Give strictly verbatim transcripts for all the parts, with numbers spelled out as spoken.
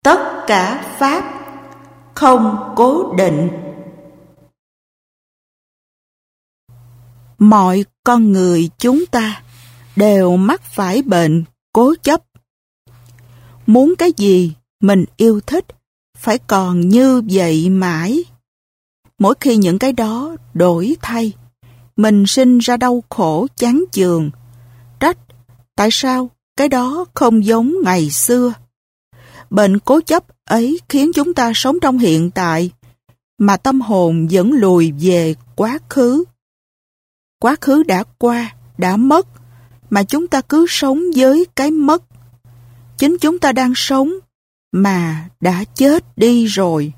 Tất cả pháp không cố định. Mọi con người chúng ta đều mắc phải bệnh cố chấp. Muốn cái gì mình yêu thích phải còn như vậy mãi. Mỗi khi những cái đó đổi thay, mình sinh ra đau khổ chán chường, trách tại sao cái đó không giống ngày xưa. Bệnh cố chấp ấy khiến chúng ta sống trong hiện tại, mà tâm hồn vẫn lùi về quá khứ. Quá khứ đã qua, đã mất, mà chúng ta cứ sống với cái mất. Chính chúng ta đang sống, mà đã chết đi rồi.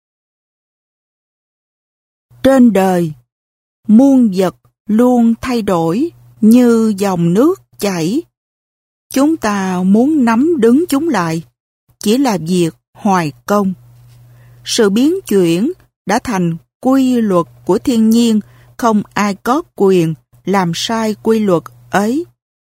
Trên đời, muôn vật luôn thay đổi như dòng nước chảy. Chúng ta muốn nắm đứng chúng lại, chỉ là việc hoài công. Sự biến chuyển đã thành quy luật của thiên nhiên, không ai có quyền làm sai quy luật ấy.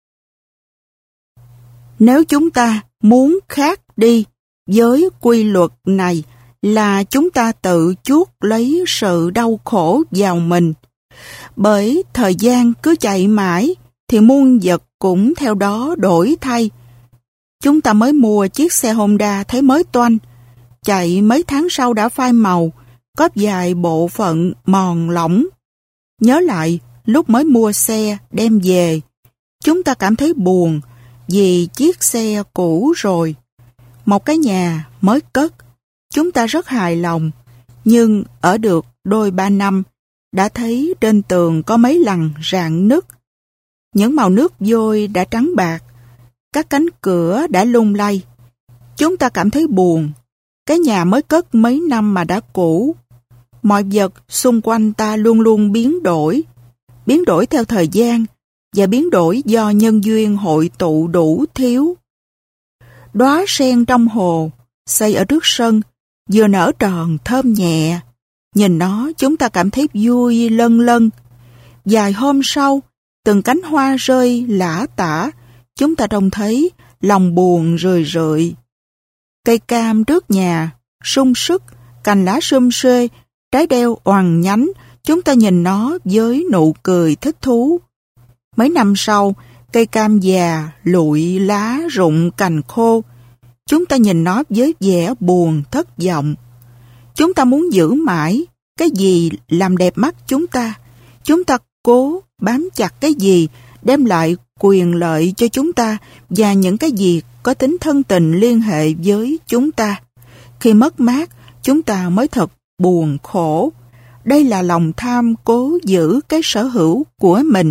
Nếu chúng ta muốn khác đi với quy luật này là chúng ta tự chuốc lấy sự đau khổ vào mình. Bởi thời gian cứ chạy mãi thì muôn vật cũng theo đó đổi thay. Chúng ta mới mua chiếc xe Honda thấy mới toanh, chạy mấy tháng sau đã phai màu, có vài bộ phận mòn lỏng. Nhớ lại lúc mới mua xe đem về, chúng ta cảm thấy buồn vì chiếc xe cũ rồi. Một cái nhà mới cất, chúng ta rất hài lòng, nhưng ở được đôi ba năm, đã thấy trên tường có mấy lằn rạn nứt. Những màu nước vôi đã trắng bạc, các cánh cửa đã lung lay. Chúng ta cảm thấy buồn, cái nhà mới cất mấy năm mà đã cũ. Mọi vật xung quanh ta luôn luôn biến đổi, biến đổi theo thời gian và biến đổi do nhân duyên hội tụ đủ thiếu. Đóa sen trong hồ, xây ở trước sân, vừa nở tròn thơm nhẹ. Nhìn nó chúng ta cảm thấy vui lân lân. Vài hôm sau, từng cánh hoa rơi lả tả, chúng ta trông thấy lòng buồn rười rượi. Cây cam trước nhà, sung sức, cành lá sum xuê, trái đeo oằn nhánh, chúng ta nhìn nó với nụ cười thích thú. Mấy năm sau, cây cam già, lụi, lá, rụng, cành khô. Chúng ta nhìn nó với vẻ buồn, thất vọng. Chúng ta muốn giữ mãi cái gì làm đẹp mắt chúng ta. Chúng ta cố bám chặt cái gì đem lại quyền lợi cho chúng ta và những cái gì có tính thân tình liên hệ với chúng ta. Khi mất mát, chúng ta mới thật buồn khổ. Đây là lòng tham cố giữ cái sở hữu của mình.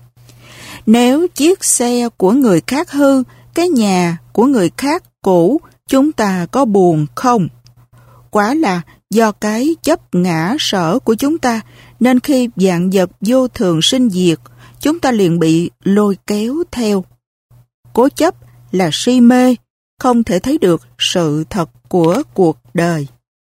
Nếu chiếc xe của người khác hư, cái nhà của người khác cũ, chúng ta có buồn không? Quả là do cái chấp ngã sở của chúng ta, nên khi vạn vật vô thường sinh diệt, chúng ta liền bị lôi kéo theo. Cố chấp là si mê, không thể thấy được sự thật của cuộc đời.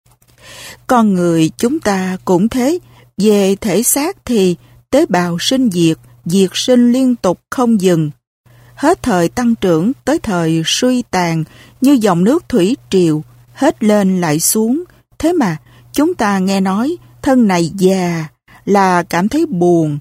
Con người chúng ta cũng thế, về thể xác thì tế bào sinh diệt, diệt sinh liên tục không dừng. Hết thời tăng trưởng tới thời suy tàn như dòng nước thủy triều, hết lên lại xuống. Thế mà chúng ta nghe nói thân này già là cảm thấy buồn.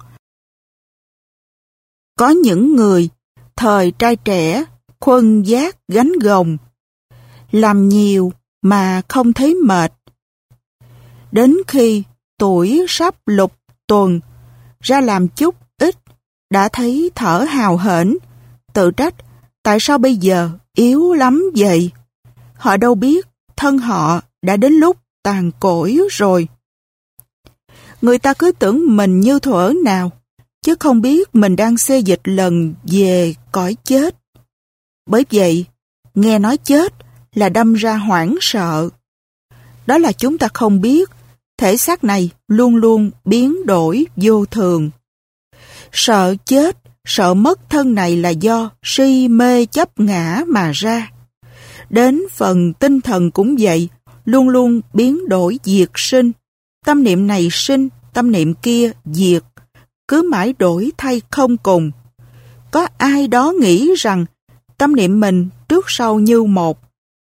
Có những người thời trai trẻ khuân vác gánh gồng, làm nhiều mà không thấy mệt. Đến khi tuổi sắp lục tuần, ra làm chút ít, đã thấy thở hào hển, tự trách tại sao bây giờ yếu lắm vậy. Họ đâu biết thân họ đã đến lúc tàn cỗi rồi. Người ta cứ tưởng mình như thuở nào, chứ không biết mình đang xê dịch lần về cõi chết. Bởi vậy, nghe nói chết là đâm ra hoảng sợ. Đó là chúng ta không biết, thể xác này luôn luôn biến đổi vô thường. Sợ chết, sợ mất thân này là do si mê chấp ngã mà ra. Đến phần tinh thần cũng vậy, luôn luôn biến đổi diệt sinh. Tâm niệm này sinh, tâm niệm kia diệt, cứ mãi đổi thay không cùng. Có ai đó nghĩ rằng tâm niệm mình trước sau như một,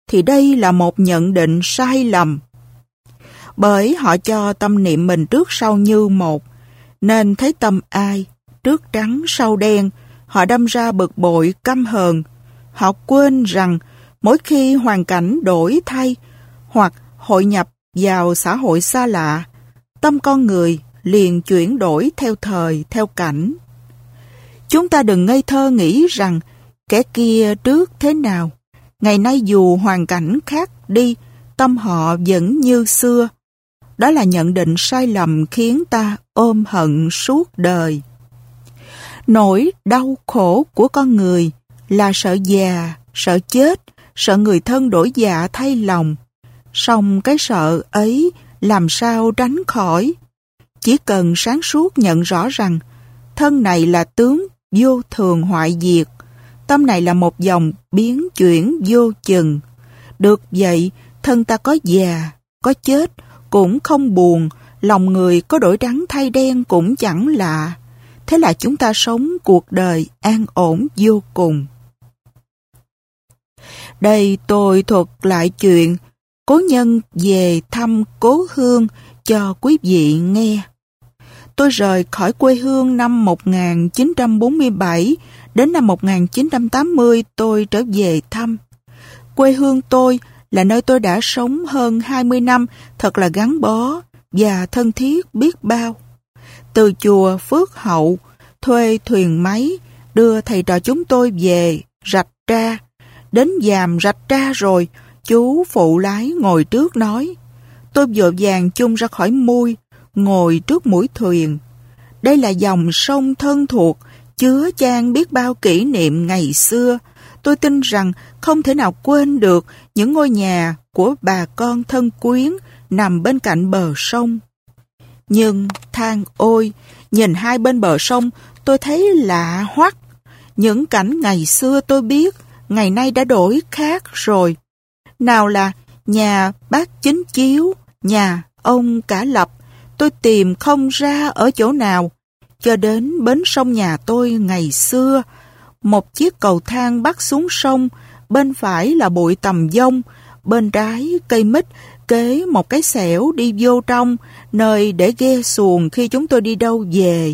thì đây là một nhận định sai lầm. Bởi họ cho tâm niệm mình trước sau như một, nên thấy tâm ai, trước trắng sau đen, họ đâm ra bực bội căm hờn. Họ quên rằng mỗi khi hoàn cảnh đổi thay hoặc hội nhập vào xã hội xa lạ, tâm con người liền chuyển đổi theo thời, theo cảnh. Chúng ta đừng ngây thơ nghĩ rằng kẻ kia trước thế nào, ngày nay dù hoàn cảnh khác đi, tâm họ vẫn như xưa. Đó là nhận định sai lầm khiến ta ôm hận suốt đời. Nỗi đau khổ của con người là sợ già, sợ chết, sợ người thân đổi dạ thay lòng. Song cái sợ ấy làm sao tránh khỏi? Chỉ cần sáng suốt nhận rõ rằng thân này là tướng vô thường hoại diệt, tâm này là một dòng biến chuyển vô chừng. Được vậy, thân ta có già, có chết cũng không buồn, lòng người có đổi trắng thay đen cũng chẳng lạ. Thế là chúng ta sống cuộc đời an ổn vô cùng. Đây tôi thuật lại chuyện cố nhân về thăm cố hương cho quý vị nghe. Tôi rời khỏi quê hương năm một nghìn chín trăm bốn mươi bảy, đến năm một nghìn chín trăm tám mươi tôi trở về thăm. Quê hương tôi là nơi tôi đã sống hơn hai mươi năm, thật là gắn bó và thân thiết biết bao. Từ chùa Phước Hậu, thuê thuyền máy, đưa thầy trò chúng tôi về Rạch Tra. Đến Giàm Rạch Tra rồi, chú phụ lái ngồi trước nói. Tôi vội vàng chung ra khỏi mui, ngồi trước mũi thuyền. Đây là dòng sông thân thuộc, chứa chan biết bao kỷ niệm ngày xưa. Tôi tin rằng không thể nào quên được những ngôi nhà của bà con thân quyến nằm bên cạnh bờ sông. Nhưng than ôi, nhìn hai bên bờ sông tôi thấy lạ hoắc. Những cảnh ngày xưa tôi biết, ngày nay đã đổi khác rồi. Nào là nhà bác Chính Chiếu, nhà ông Cả Lập, tôi tìm không ra ở chỗ nào. Cho đến bến sông nhà tôi ngày xưa, một chiếc cầu thang bắt xuống sông, bên phải là bụi tầm dông, bên trái cây mít, kế một cái xẻo đi vô trong, nơi để ghe xuồng khi chúng tôi đi đâu về.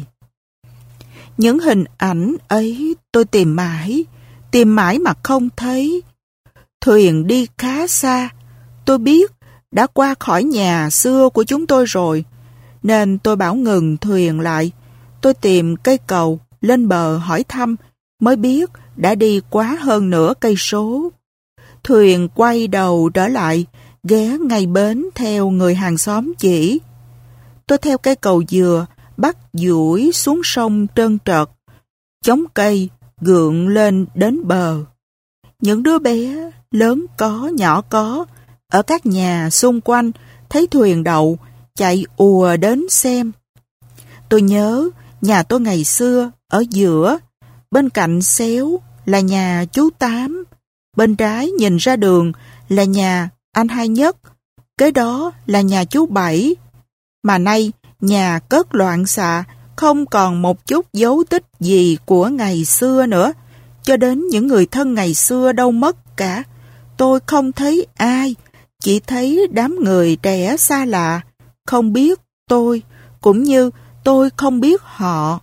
Những hình ảnh ấy tôi tìm mãi, tìm mãi mà không thấy. Thuyền đi khá xa, tôi biết đã qua khỏi nhà xưa của chúng tôi rồi, nên tôi bảo ngừng thuyền lại. Tôi tìm cây cầu, lên bờ hỏi thăm, mới biết đã đi quá hơn nửa cây số. Thuyền quay đầu trở lại, ghé ngay bến theo người hàng xóm chỉ. Tôi theo cây cầu dừa, bắt duỗi xuống sông trơn trợt, chống cây, gượng lên đến bờ. Những đứa bé, lớn có, nhỏ có, ở các nhà xung quanh, thấy thuyền đậu, chạy ùa đến xem. Tôi nhớ, nhà tôi ngày xưa, ở giữa, bên cạnh xéo là nhà chú Tám, bên trái nhìn ra đường là nhà anh Hai Nhất, kế đó là nhà chú Bảy. Mà nay, nhà cất loạn xạ, không còn một chút dấu tích gì của ngày xưa nữa, cho đến những người thân ngày xưa đâu mất cả. Tôi không thấy ai, chỉ thấy đám người trẻ xa lạ, không biết tôi, cũng như tôi không biết họ.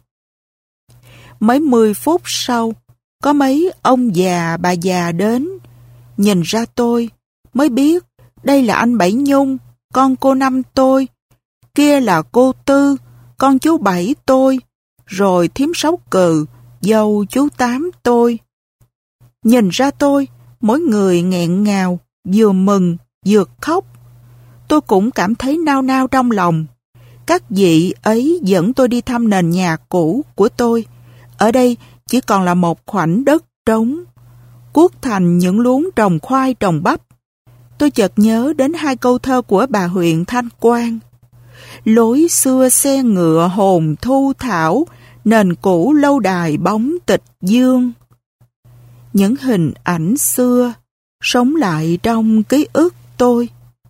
Mấy mươi phút sau, có mấy ông già bà già đến, nhìn ra tôi, mới biết đây là anh Bảy Nhung, con cô Năm tôi, kia là cô Tư, con chú Bảy tôi, rồi thím Sáu Cừ, dâu chú Tám tôi. Nhìn ra tôi, mỗi người nghẹn ngào, vừa mừng, vừa khóc. Tôi cũng cảm thấy nao nao trong lòng. Các vị ấy dẫn tôi đi thăm nền nhà cũ của tôi. Ở đây chỉ còn là một khoảnh đất trống, cuốc thành những luống trồng khoai trồng bắp. Tôi chợt nhớ đến hai câu thơ của bà huyện Thanh Quang. Lối xưa xe ngựa hồn thu thảo, nền cũ lâu đài bóng tịch dương. Những hình ảnh xưa sống lại trong ký ức tôi.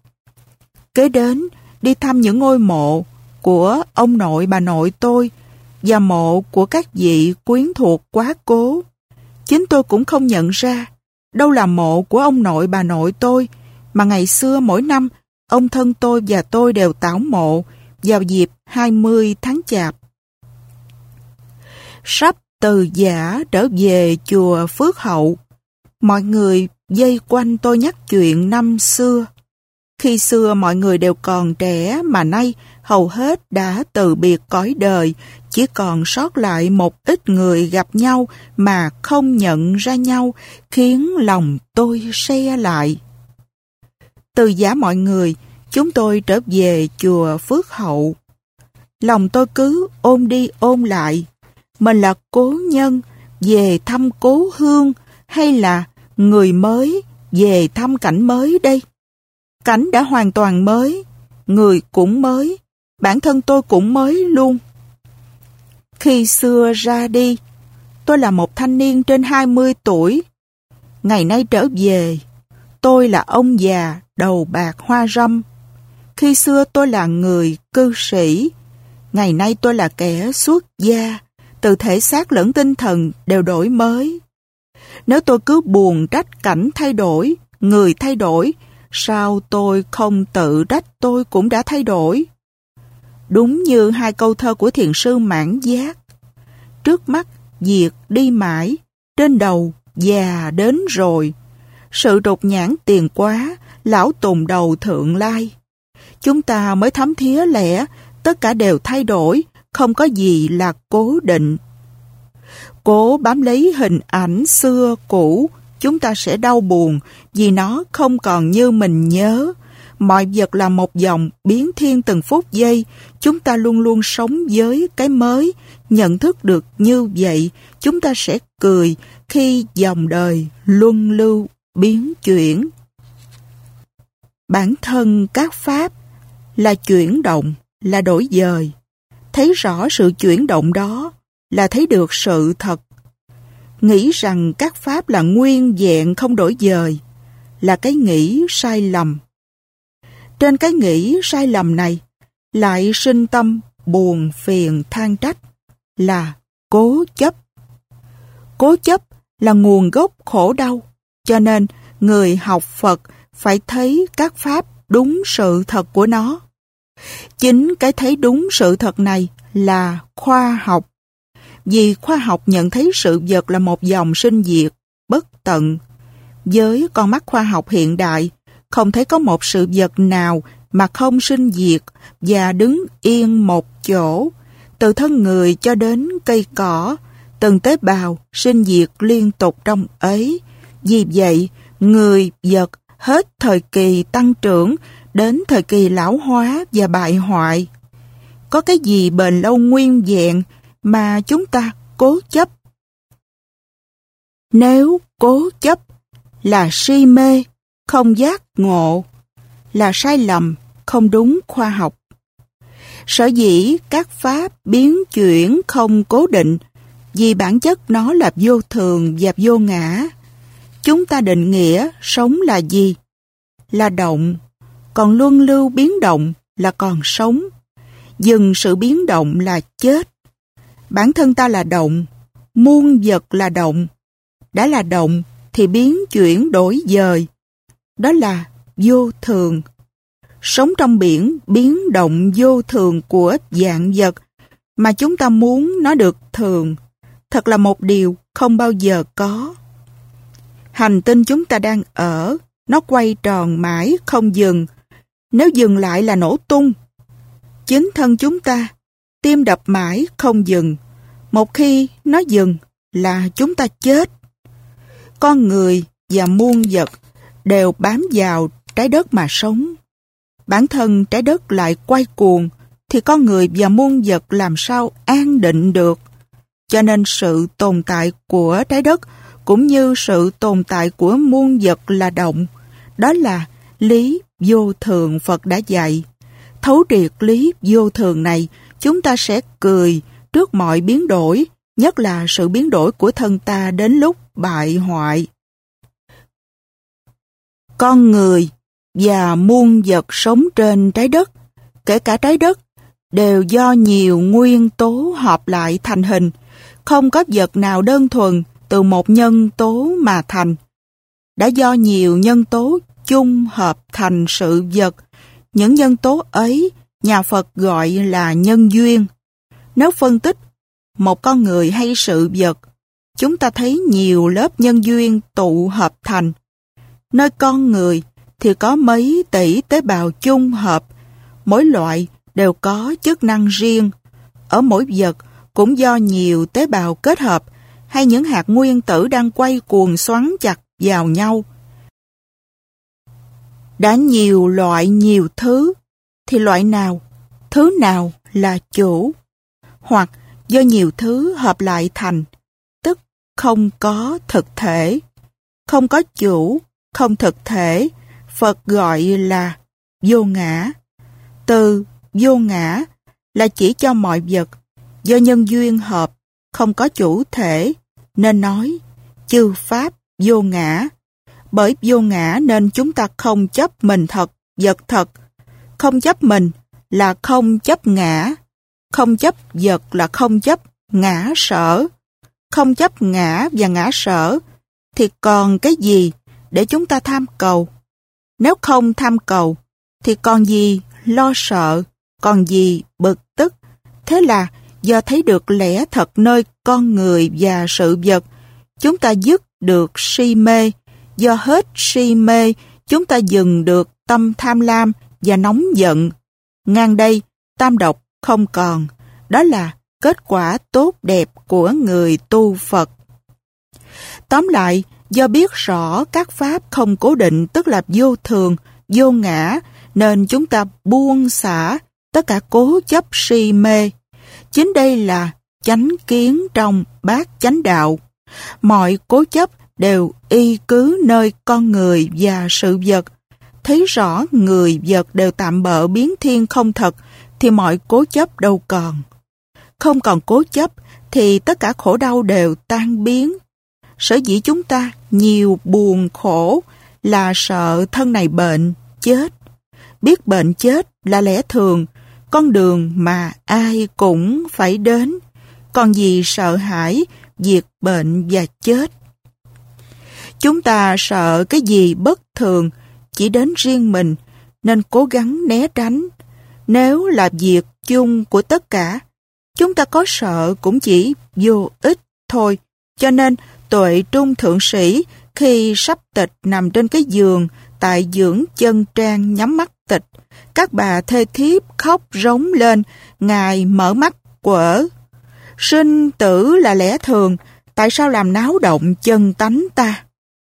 Kế đến đi thăm những ngôi mộ của ông nội bà nội tôi và mộ của các vị quyến thuộc quá cố. Chính tôi cũng không nhận ra đâu là mộ của ông nội bà nội tôi, mà ngày xưa mỗi năm, ông thân tôi và tôi đều tảo mộ vào dịp hai mươi tháng Chạp. Sắp từ Giả trở về chùa Phước Hậu, mọi người vây quanh tôi nhắc chuyện năm xưa. Khi xưa mọi người đều còn trẻ mà nay hầu hết đã từ biệt cõi đời, chỉ còn sót lại một ít người gặp nhau mà không nhận ra nhau, khiến lòng tôi se lại. Từ giả mọi người, chúng tôi trở về chùa Phước Hậu. Lòng tôi cứ ôm đi ôm lại, mình là cố nhân về thăm cố hương hay là người mới về thăm cảnh mới đây? Cảnh đã hoàn toàn mới, người cũng mới, bản thân tôi cũng mới luôn. Khi xưa ra đi, tôi là một thanh niên trên hai mươi tuổi. Ngày nay trở về, tôi là ông già đầu bạc hoa râm. Khi xưa tôi là người cư sĩ, ngày nay tôi là kẻ xuất gia, từ thể xác lẫn tinh thần đều đổi mới. Nếu tôi cứ buồn trách cảnh thay đổi, người thay đổi, sao tôi không tự trách tôi cũng đã thay đổi? Đúng như hai câu thơ của thiền sư Mãn Giác. Trước mắt việc đi mãi, trên đầu già đến rồi. Sự đột nhãn tiền quá, lão tùng đầu thượng lai. Chúng ta mới thấm thía lẽ, tất cả đều thay đổi, không có gì là cố định. Cố bám lấy hình ảnh xưa cũ, chúng ta sẽ đau buồn vì nó không còn như mình nhớ. Mọi vật là một dòng biến thiên từng phút giây, chúng ta luôn luôn sống với cái mới. Nhận thức được như vậy, chúng ta sẽ cười khi dòng đời luân lưu biến chuyển. Bản thân các pháp là chuyển động, là đổi dời. Thấy rõ sự chuyển động đó là thấy được sự thật. Nghĩ rằng các pháp là nguyên vẹn không đổi dời là cái nghĩ sai lầm. Trên cái nghĩ sai lầm này lại sinh tâm buồn phiền than trách là cố chấp. Cố chấp là nguồn gốc khổ đau, cho nên người học Phật phải thấy các pháp đúng sự thật của nó. Chính cái thấy đúng sự thật này là khoa học. Vì khoa học nhận thấy sự vật là một dòng sinh diệt, bất tận. Với con mắt khoa học hiện đại, không thấy có một sự vật nào mà không sinh diệt và đứng yên một chỗ. Từ thân người cho đến cây cỏ, từng tế bào sinh diệt liên tục trong ấy. Vì vậy, người, vật hết thời kỳ tăng trưởng đến thời kỳ lão hóa và bại hoại. Có cái gì bền lâu nguyên vẹn mà chúng ta cố chấp? Nếu cố chấp là si mê, không giác ngộ, là sai lầm, không đúng khoa học. Sở dĩ các pháp biến chuyển không cố định, vì bản chất nó là vô thường và vô ngã. Chúng ta định nghĩa sống là gì? Là động, còn luân lưu biến động là còn sống. Dừng sự biến động là chết. Bản thân ta là động, muôn vật là động. Đã là động thì biến chuyển đổi dời. Đó là vô thường. Sống trong biển biến động vô thường của vạn vật mà chúng ta muốn nó được thường, thật là một điều không bao giờ có. Hành tinh chúng ta đang ở, nó quay tròn mãi không dừng. Nếu dừng lại là nổ tung. Chính thân chúng ta, tim đập mãi không dừng. Một khi nó dừng là chúng ta chết. Con người và muôn vật đều bám vào trái đất mà sống. Bản thân trái đất lại quay cuồng, thì con người và muôn vật làm sao an định được. Cho nên sự tồn tại của trái đất cũng như sự tồn tại của muôn vật là động. Đó là lý vô thường Phật đã dạy. Thấu triệt lý vô thường này, chúng ta sẽ cười trước mọi biến đổi, nhất là sự biến đổi của thân ta đến lúc bại hoại. Con người và muôn vật sống trên trái đất, kể cả trái đất, đều do nhiều nguyên tố hợp lại thành hình. Không có vật nào đơn thuần từ một nhân tố mà thành. đã do nhiều nhân tố chung hợp thành sự vật. Những nhân tố ấy nhà Phật gọi là nhân duyên. Nếu phân tích một con người hay sự vật, chúng ta thấy nhiều lớp nhân duyên tụ hợp thành. Nơi con người thì có mấy tỷ tế bào chung hợp, mỗi loại đều có chức năng riêng. Ở mỗi vật cũng do nhiều tế bào kết hợp hay những hạt nguyên tử đang quay cuồng xoắn chặt vào nhau. Đã nhiều loại nhiều thứ, thì loại nào, thứ nào là chủ? Hoặc do nhiều thứ hợp lại thành, tức không có thực thể. Không có chủ, không thực thể, Phật gọi là vô ngã. Từ vô ngã là chỉ cho mọi vật do nhân duyên hợp, không có chủ thể, nên nói chư pháp vô ngã. Bởi vô ngã nên chúng ta không chấp mình thật, vật thật. Không chấp mình là không chấp ngã. Không chấp vật là không chấp ngã sở. Không chấp ngã và ngã sở thì còn cái gì để chúng ta tham cầu? Nếu không tham cầu thì còn gì lo sợ, còn gì bực tức. Thế là do thấy được lẽ thật nơi con người và sự vật, chúng ta dứt được si mê. Do hết si mê, chúng ta dừng được tâm tham lam và nóng giận. Ngang đây, tam độc không còn. Đó là kết quả tốt đẹp của người tu Phật. Tóm lại, do biết rõ các pháp không cố định, tức là vô thường, vô ngã, nên chúng ta buông xả tất cả cố chấp si mê. Chính đây là chánh kiến trong bát chánh đạo. Mọi cố chấp đều y cứ nơi con người và sự vật. Thấy rõ người vật đều tạm bợ biến thiên không thật thì mọi cố chấp đâu còn. Không còn cố chấp thì tất cả khổ đau đều tan biến. Sở dĩ chúng ta nhiều buồn khổ là sợ thân này bệnh, chết. Biết bệnh chết là lẽ thường, con đường mà ai cũng phải đến. Còn gì sợ hãi việc bệnh và chết. Chúng ta sợ cái gì bất thường chỉ đến riêng mình nên cố gắng né tránh. Nếu là việc chung của tất cả, chúng ta có sợ cũng chỉ vô ích thôi. Cho nên Tuệ Trung Thượng Sĩ khi sắp tịch nằm trên cái giường tại dưỡng chân trang nhắm mắt tịch, các bà thê thiếp khóc rống lên. Ngài mở mắt quở: sinh tử là lẽ thường, tại sao làm náo động chân tánh ta?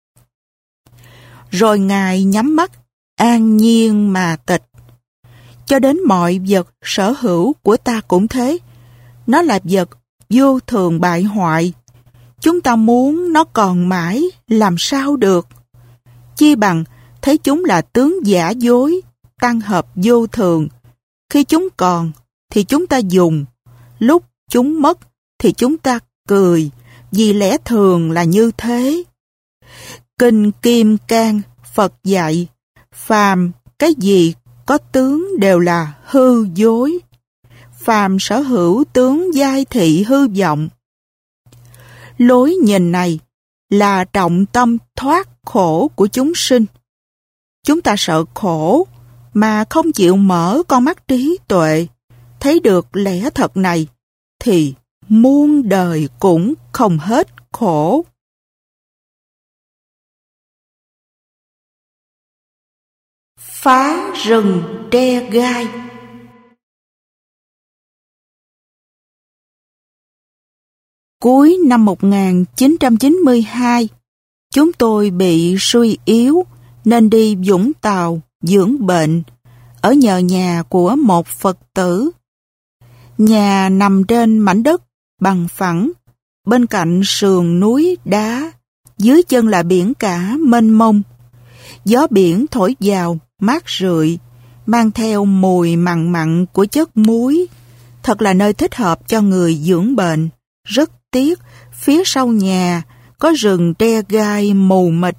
Rồi Ngài nhắm mắt an nhiên mà tịch. Cho đến mọi vật sở hữu của ta cũng thế. Nó là vật vô thường bại hoại. Chúng ta muốn nó còn mãi làm sao được? Chi bằng thấy chúng là tướng giả dối, tăng hợp vô thường. Khi chúng còn thì chúng ta dùng, lúc chúng mất thì chúng ta cười, vì lẽ thường là như thế. Kinh Kim Cang Phật dạy, phàm cái gì có tướng đều là hư dối. Phàm sở hữu tướng giai thị hư vọng. Lối nhìn này là trọng tâm thoát khổ của chúng sinh. Chúng ta sợ khổ mà không chịu mở con mắt trí tuệ, thấy được lẽ thật này, thì muôn đời cũng không hết khổ. Phá rừng tre gai. Cuối năm một nghìn chín trăm chín mươi hai, chúng tôi bị suy yếu nên đi Vũng Tàu dưỡng bệnh ở nhờ nhà của một Phật tử. Nhà nằm trên mảnh đất bằng phẳng, bên cạnh sườn núi đá, dưới chân là biển cả mênh mông. Gió biển thổi vào mát rượi, mang theo mùi mặn mặn của chất muối. Thật là nơi thích hợp cho người dưỡng bệnh. Rất tiếc, phía sau nhà có rừng tre gai mù mịt.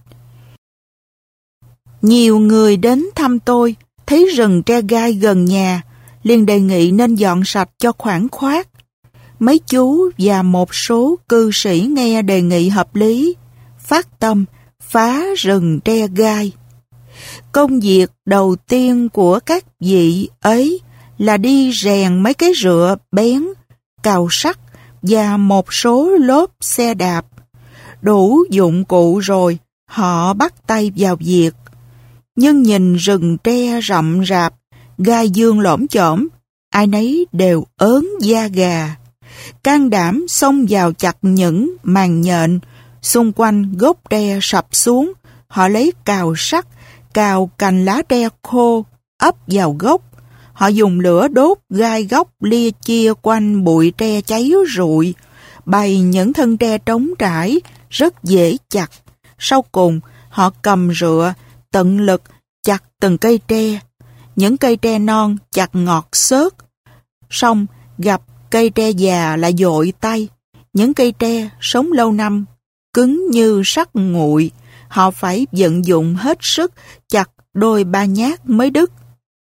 Nhiều người đến thăm tôi, thấy rừng tre gai gần nhà, liền đề nghị nên dọn sạch cho khoản khoát. Mấy chú và một số cư sĩ nghe đề nghị hợp lý, phát tâm phá rừng tre gai. Công việc đầu tiên của các vị ấy là đi rèn mấy cái rựa bén, cào sắt và một số lốp xe đạp. Đủ dụng cụ rồi, họ bắt tay vào việc. Nhưng nhìn rừng tre rậm rạp, gai dương lổm chổm, ai nấy đều ớn da gà. Can đảm xông vào chặt những màn nhện, xung quanh gốc tre sập xuống, họ lấy cào sắt, cào cành lá tre khô, ấp vào gốc. Họ dùng lửa đốt gai góc lia chia quanh bụi tre cháy rụi, bày những thân tre trống trải, rất dễ chặt. Sau cùng, họ cầm rựa, tận lực chặt từng cây tre. Những cây tre non chặt ngọt xớt. Xong, gặp cây tre già lại dội tay. Những cây tre sống lâu năm, cứng như sắt nguội. Họ phải vận dụng hết sức, chặt đôi ba nhát mới đứt.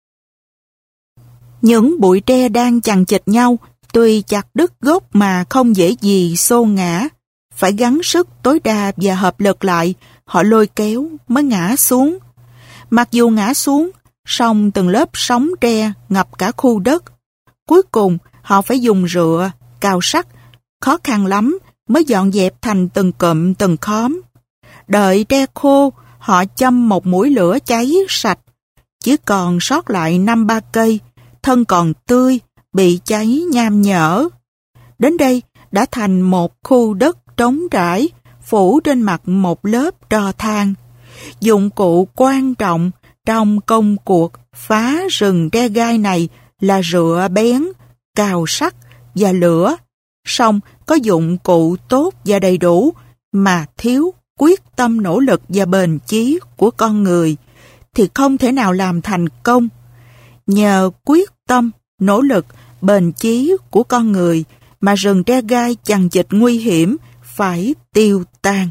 Những bụi tre đang chằng chịt nhau, tuy chặt đứt gốc mà không dễ gì xô ngã. Phải gắng sức tối đa và hợp lực lại, họ lôi kéo mới ngã xuống. Mặc dù ngã xuống, song từng lớp sóng tre ngập cả khu đất. Cuối cùng, họ phải dùng rựa, cào sắt, khó khăn lắm mới dọn dẹp thành từng cụm từng khóm. Đợi tre khô, họ châm một mũi lửa cháy sạch. Chỉ còn sót lại năm ba cây, thân còn tươi, bị cháy nham nhở. Đến đây đã thành một khu đất trống trải, phủ trên mặt một lớp tro than. Dụng cụ quan trọng trong công cuộc phá rừng tre gai này là rựa bén, cào sắt và lửa. Song có dụng cụ tốt và đầy đủ mà thiếu quyết tâm nỗ lực và bền chí của con người thì không thể nào làm thành công. Nhờ quyết tâm, nỗ lực, bền chí của con người mà rừng tre gai chằng chịt nguy hiểm phải tiêu tan.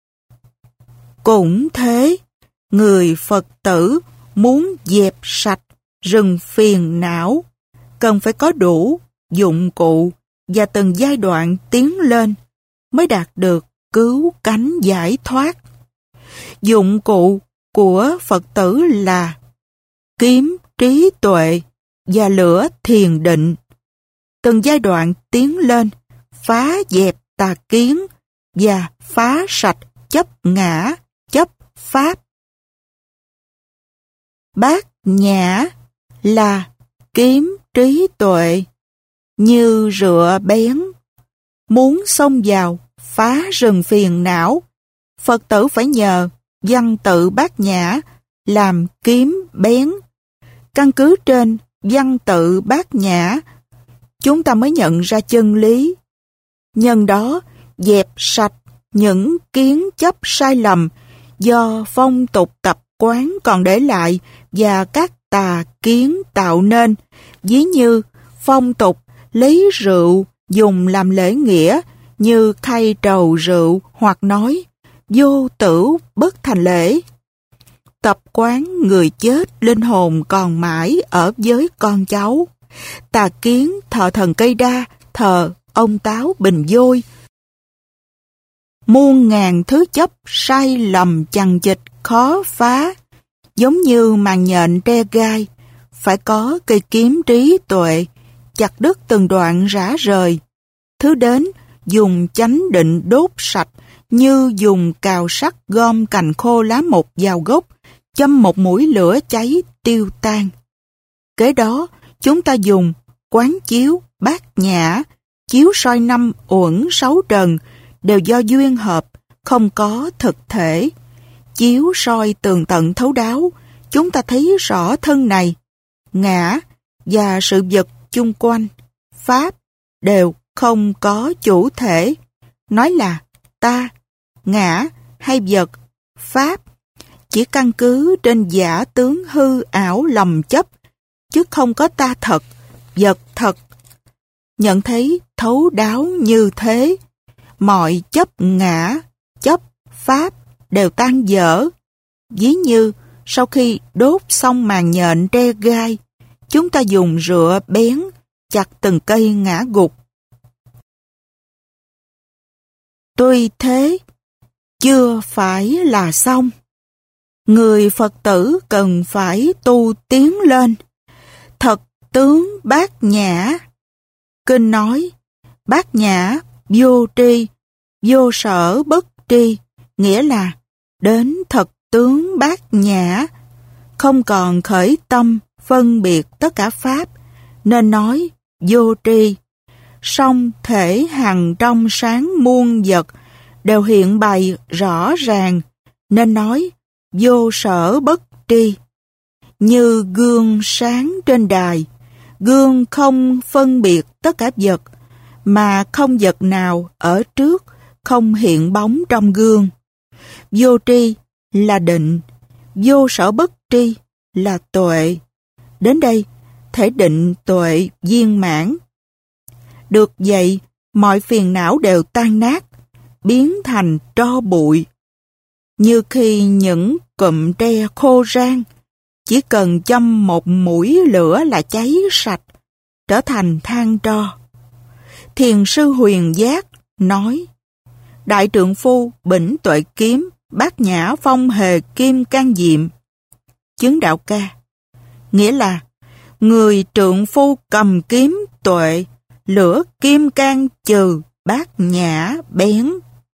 Cũng thế, người Phật tử muốn dẹp sạch rừng phiền não, cần phải có đủ dụng cụ và từng giai đoạn tiến lên mới đạt được cứu cánh giải thoát. Dụng cụ của Phật tử là kiếm trí tuệ và lửa thiền định. Từng giai đoạn tiến lên, phá dẹp tà kiến và phá sạch chấp ngã, chấp pháp. Bát nhã là kiếm trí tuệ, như rựa bén. Muốn xông vào, phá rừng phiền não, Phật tử phải nhờ văn tự bát nhã làm kiếm bén. Căn cứ trên văn tự bát nhã, chúng ta mới nhận ra chân lý. Nhân đó, dẹp sạch những kiến chấp sai lầm do phong tục tập quán còn để lại và các tà kiến tạo nên, ví như phong tục lấy rượu dùng làm lễ nghĩa như khay trầu rượu, hoặc nói vô tửu bất thành lễ. Tập quán người chết linh hồn còn mãi ở với con cháu. Tà kiến thờ thần cây đa, thờ ông táo bình vôi. Muôn ngàn thứ chấp sai lầm chằng chịt khó phá, giống như màn nhện tre gai, phải có cây kiếm trí tuệ, chặt đứt từng đoạn rã rời. Thứ đến, dùng chánh định đốt sạch, như dùng cào sắt gom cành khô lá mục vào gốc, châm một mũi lửa cháy tiêu tan. Kế đó, chúng ta dùng quán chiếu, bát nhã, chiếu soi năm uẩn sáu trần, đều do duyên hợp, không có thực thể. Chiếu soi tường tận thấu đáo, chúng ta thấy rõ thân này, ngã và sự vật chung quanh, pháp đều không có chủ thể. Nói là ta, ngã hay vật, pháp chỉ căn cứ trên giả tướng hư ảo lầm chấp, chứ không có ta thật, vật thật. Nhận thấy thấu đáo như thế, mọi chấp ngã, chấp pháp đều tan dở. Ví như sau khi đốt xong màn nhện tre gai, chúng ta dùng rựa bén chặt từng cây ngã gục. Tuy thế, chưa phải là xong. Người Phật tử cần phải tu tiến lên. Thật tướng bát nhã. Kinh nói, bát nhã, vô tri, vô sở bất tri, nghĩa là đến thật tướng bát nhã, không còn khởi tâm phân biệt tất cả pháp, nên nói vô tri. Song thể hằng trong sáng muôn vật đều hiện bày rõ ràng, nên nói vô sở bất tri. Như gương sáng trên đài, gương không phân biệt tất cả vật, mà không vật nào ở trước, không hiện bóng trong gương. Vô tri là định, vô sở bất tri là tuệ. Đến đây, thể định tuệ viên mãn. Được vậy, mọi phiền não đều tan nát, biến thành tro bụi. Như khi những cụm tre khô rang, chỉ cần châm một mũi lửa là cháy sạch, trở thành than tro. Thiền sư Huyền Giác nói, đại trượng phu bỉnh tuệ kiếm, bát nhã phong hề kim can diệm. Chứng đạo ca, nghĩa là người trượng phu cầm kiếm tuệ, lửa kim can trừ, bát nhã bén.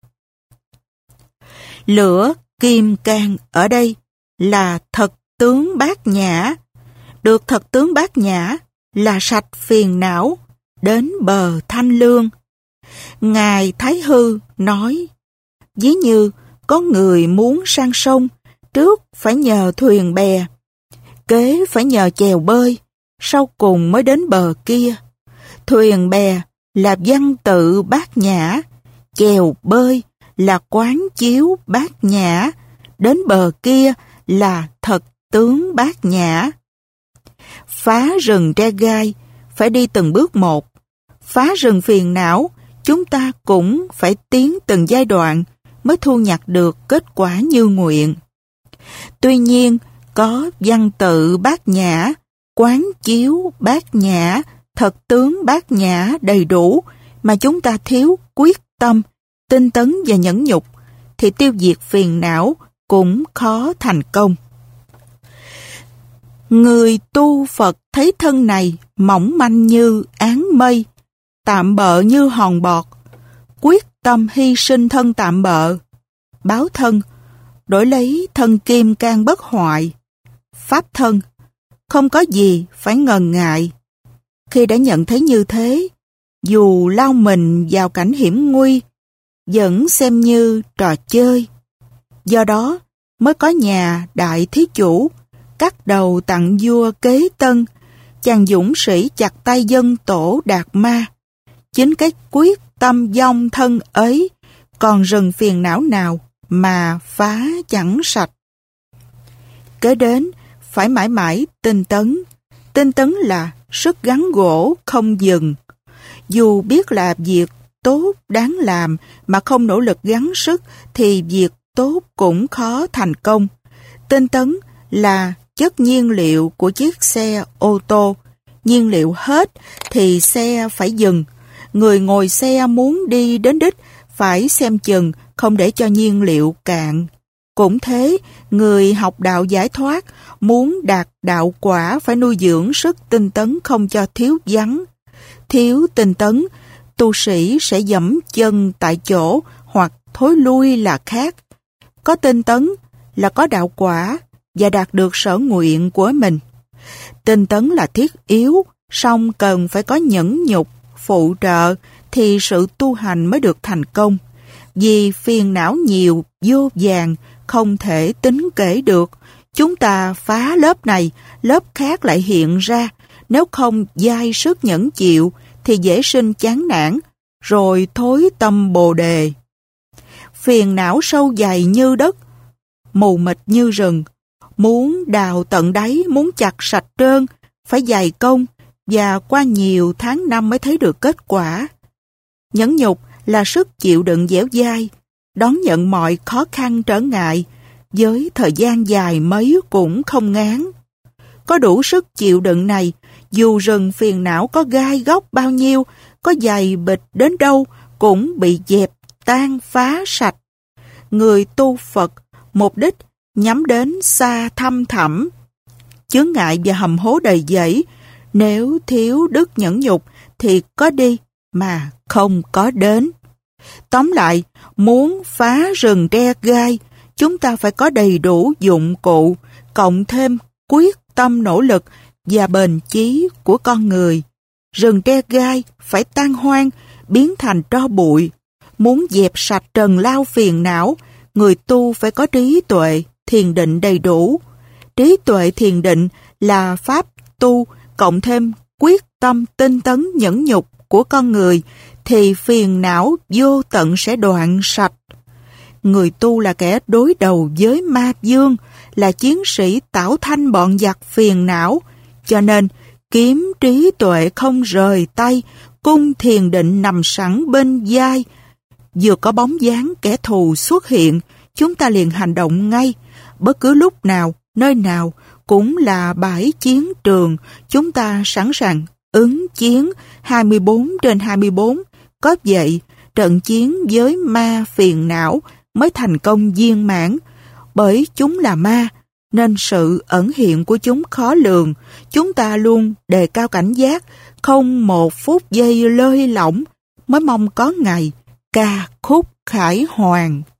Lửa kim can ở đây là thật tướng bát nhã. Được thật tướng bát nhã là sạch phiền não, đến bờ thanh lương. Ngài Thái Hư nói, ví như có người muốn sang sông, trước phải nhờ thuyền bè, kế phải nhờ chèo bơi, sau cùng mới đến bờ kia. Thuyền bè là văn tự bát nhã, chèo bơi là quán chiếu bát nhã, đến bờ kia là thật tướng bát nhã. Phá rừng tre gai phải đi từng bước một. Phá rừng phiền não, chúng ta cũng phải tiến từng giai đoạn mới thu nhặt được kết quả như nguyện. Tuy nhiên, có văn tự bát nhã, quán chiếu bát nhã, thật tướng bát nhã đầy đủ mà chúng ta thiếu quyết tâm, tinh tấn và nhẫn nhục, thì tiêu diệt phiền não cũng khó thành công. Người tu Phật thấy thân này mỏng manh như áng mây, tạm bợ như hòn bọt, quyết tâm hy sinh thân tạm bợ, báo thân, đổi lấy thân kim can bất hoại, pháp thân, không có gì phải ngần ngại. Khi đã nhận thấy như thế, dù lao mình vào cảnh hiểm nguy, vẫn xem như trò chơi. Do đó mới có nhà đại thí chủ, cắt đầu tặng vua kế tân, chàng dũng sĩ chặt tay dân tổ Đạt Ma. Chính cái quyết tâm vong thân ấy, còn rừng phiền não nào mà phá chẳng sạch. Kế đến, phải mãi mãi tinh tấn. Tinh tấn là sức gắn gỗ không dừng. Dù biết là việc tốt đáng làm mà không nỗ lực gắng sức thì việc tốt cũng khó thành công. Tinh tấn là chất nhiên liệu của chiếc xe ô tô. Nhiên liệu hết thì xe phải dừng. Người ngồi xe muốn đi đến đích phải xem chừng không để cho nhiên liệu cạn. Cũng thế, người học đạo giải thoát muốn đạt đạo quả phải nuôi dưỡng sức tinh tấn không cho thiếu vắng. Thiếu tinh tấn, tu sĩ sẽ dẫm chân tại chỗ hoặc thối lui là khác. Có tinh tấn là có đạo quả và đạt được sở nguyện của mình. Tinh tấn là thiết yếu, song cần phải có nhẫn nhục, phụ trợ thì sự tu hành mới được thành công. Vì phiền não nhiều, vô vàn, không thể tính kể được. Chúng ta phá lớp này, lớp khác lại hiện ra. Nếu không dai sức nhẫn chịu thì dễ sinh chán nản, rồi thối tâm bồ đề. Phiền não sâu dày như đất, mù mịt như rừng. Muốn đào tận đáy, muốn chặt sạch trơn, phải dày công và qua nhiều tháng năm mới thấy được kết quả. Nhẫn nhục là sức chịu đựng dẻo dai, đón nhận mọi khó khăn trở ngại, với thời gian dài mấy cũng không ngán. Có đủ sức chịu đựng này, dù rừng phiền não có gai góc bao nhiêu, có dày bịch đến đâu, cũng bị dẹp tan phá sạch. người tu Phật mục đích nhắm đến xa thăm thẳm, chướng ngại và hầm hố đầy dẫy. Nếu thiếu đức nhẫn nhục thì có đi mà không có đến. Tóm lại, muốn phá rừng tre gai, chúng ta phải có đầy đủ dụng cụ, cộng thêm quyết tâm nỗ lực và bền chí của con người. Rừng tre gai phải tan hoang, biến thành tro bụi. Muốn dẹp sạch trần lao phiền não, người tu phải có trí tuệ, thiền định đầy đủ. Trí tuệ thiền định là pháp tu cộng thêm quyết tâm tinh tấn nhẫn nhục của con người, thì phiền não vô tận sẽ đoạn sạch. Người tu là kẻ đối đầu với ma dương, là chiến sĩ tảo thanh bọn giặc phiền não, cho nên kiếm trí tuệ không rời tay, cung thiền định nằm sẵn bên vai. Vừa có bóng dáng kẻ thù xuất hiện, chúng ta liền hành động ngay. Bất cứ lúc nào, nơi nào cũng là bãi chiến trường, chúng ta sẵn sàng ứng chiến hai mươi bốn trên hai mươi bốn. Có vậy, trận chiến với ma phiền não mới thành công viên mãn. Bởi chúng là ma, nên sự ẩn hiện của chúng khó lường. Chúng ta luôn đề cao cảnh giác, không một phút giây lơi lỏng, mới mong có ngày ca khúc khải hoàn.